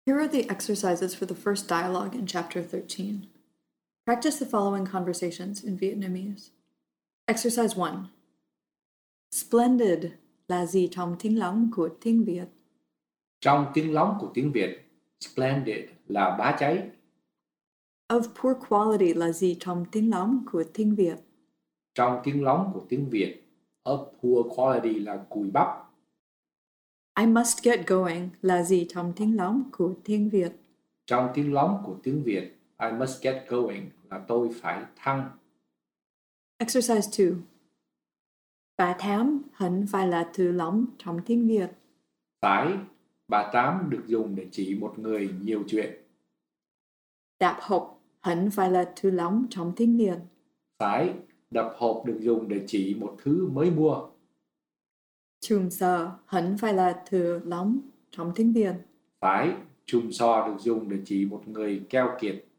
Here are the exercises for the first dialogue in Chapter 13. Practice the following conversations in Vietnamese. Exercise 1. Splendid là gì trong tiếng lóng của tiếng Việt? Trong tiếng lóng của tiếng Việt, splendid là bá cháy. Of poor quality là gì trong tiếng lóng của tiếng Việt? Trong tiếng lóng của tiếng Việt, of poor quality là cùi bắp. I must get going là gì trong tiếng lóng của tiếng Việt? Trong tiếng lóng của tiếng Việt, I must get going là tôi phải thăng. Exercise 2. Bà Thám hẳn phải là từ lóng trong tiếng Việt. Phải, bà Tám được dùng để chỉ một người nhiều chuyện. Đạp hộp hẳn phải là từ lóng trong tiếng Việt. Phải, đập hộp được dùng để chỉ một thứ mới mua. Chùm sờ hẳn phải là từ lóng trong tiếng Việt. Phải, chùm sò được dùng để chỉ một người keo kiệt.